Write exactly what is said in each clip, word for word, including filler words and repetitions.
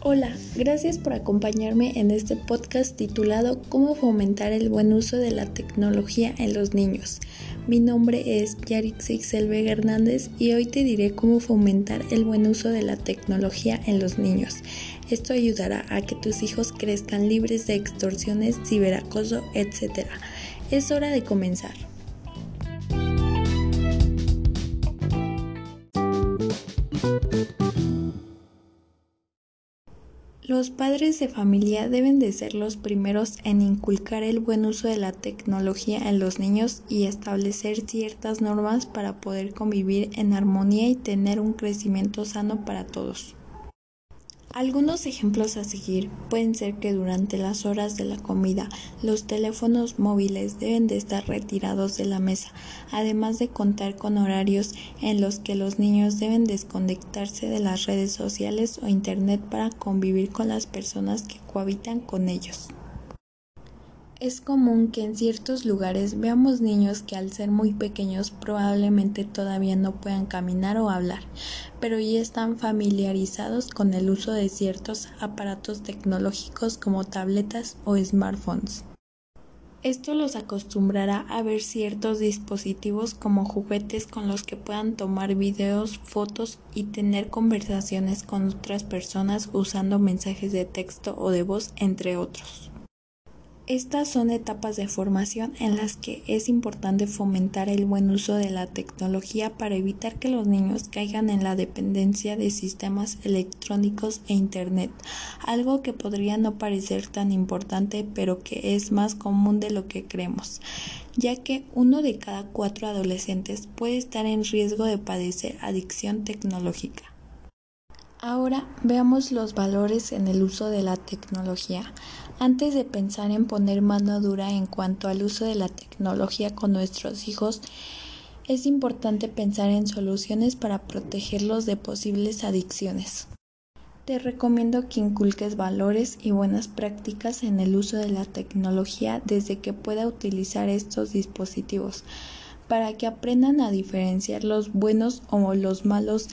Hola, gracias por acompañarme en este podcast titulado ¿Cómo fomentar el buen uso de la tecnología en los niños? Mi nombre es Yarixix Vega Hernández y hoy te diré cómo fomentar el buen uso de la tecnología en los niños. Esto ayudará a que tus hijos crezcan libres de extorsiones, ciberacoso, etcétera. Es hora de comenzar. Los padres de familia deben de ser los primeros en inculcar el buen uso de la tecnología en los niños y establecer ciertas normas para poder convivir en armonía y tener un crecimiento sano para todos. Algunos ejemplos a seguir pueden ser que durante las horas de la comida los teléfonos móviles deben de estar retirados de la mesa, además de contar con horarios en los que los niños deben desconectarse de las redes sociales o internet para convivir con las personas que cohabitan con ellos. Es común que en ciertos lugares veamos niños que al ser muy pequeños probablemente todavía no puedan caminar o hablar, pero ya están familiarizados con el uso de ciertos aparatos tecnológicos como tabletas o smartphones. Esto los acostumbrará a ver ciertos dispositivos como juguetes con los que puedan tomar videos, fotos y tener conversaciones con otras personas usando mensajes de texto o de voz, entre otros. Estas son etapas de formación en las que es importante fomentar el buen uso de la tecnología para evitar que los niños caigan en la dependencia de sistemas electrónicos e internet, algo que podría no parecer tan importante pero que es más común de lo que creemos, ya que uno de cada cuatro adolescentes puede estar en riesgo de padecer adicción tecnológica. Ahora veamos los valores en el uso de la tecnología. Antes de pensar en poner mano dura en cuanto al uso de la tecnología con nuestros hijos, es importante pensar en soluciones para protegerlos de posibles adicciones. Te recomiendo que inculques valores y buenas prácticas en el uso de la tecnología desde que pueda utilizar estos dispositivos, para que aprendan a diferenciar los buenos o los malos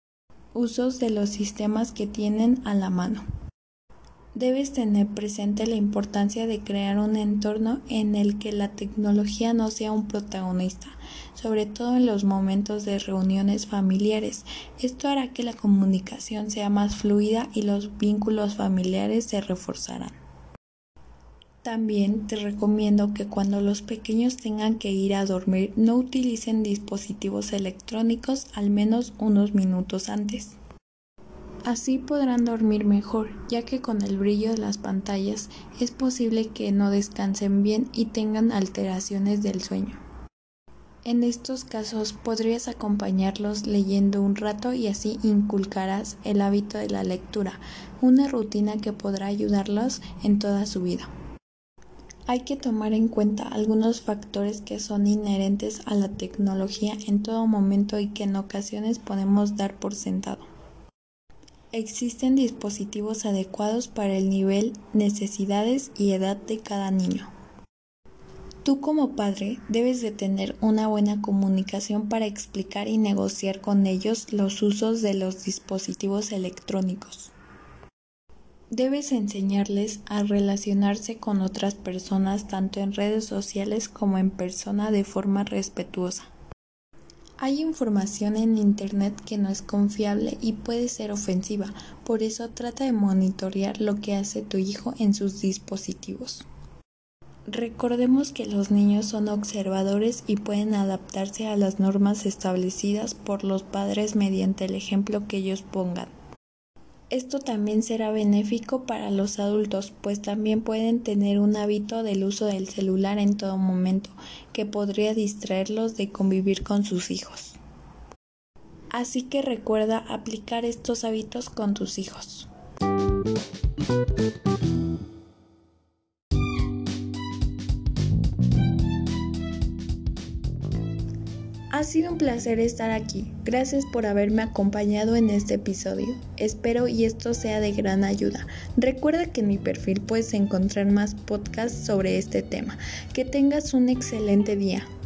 usos de los sistemas que tienen a la mano. Debes tener presente la importancia de crear un entorno en el que la tecnología no sea un protagonista, sobre todo en los momentos de reuniones familiares. Esto hará que la comunicación sea más fluida y los vínculos familiares se reforzarán. También te recomiendo que cuando los pequeños tengan que ir a dormir no utilicen dispositivos electrónicos al menos unos minutos antes. Así podrán dormir mejor, ya que con el brillo de las pantallas es posible que no descansen bien y tengan alteraciones del sueño. En estos casos podrías acompañarlos leyendo un rato y así inculcarás el hábito de la lectura, una rutina que podrá ayudarlos en toda su vida. Hay que tomar en cuenta algunos factores que son inherentes a la tecnología en todo momento y que en ocasiones podemos dar por sentado. Existen dispositivos adecuados para el nivel, necesidades y edad de cada niño. Tú como padre debes de tener una buena comunicación para explicar y negociar con ellos los usos de los dispositivos electrónicos. Debes enseñarles a relacionarse con otras personas tanto en redes sociales como en persona de forma respetuosa. Hay información en internet que no es confiable y puede ser ofensiva, por eso trata de monitorear lo que hace tu hijo en sus dispositivos. Recordemos que los niños son observadores y pueden adaptarse a las normas establecidas por los padres mediante el ejemplo que ellos pongan. Esto también será benéfico para los adultos, pues también pueden tener un hábito del uso del celular en todo momento, que podría distraerlos de convivir con sus hijos. Así que recuerda aplicar estos hábitos con tus hijos. Ha sido un placer estar aquí. Gracias por haberme acompañado en este episodio. Espero y esto sea de gran ayuda. Recuerda que en mi perfil puedes encontrar más podcasts sobre este tema. Que tengas un excelente día.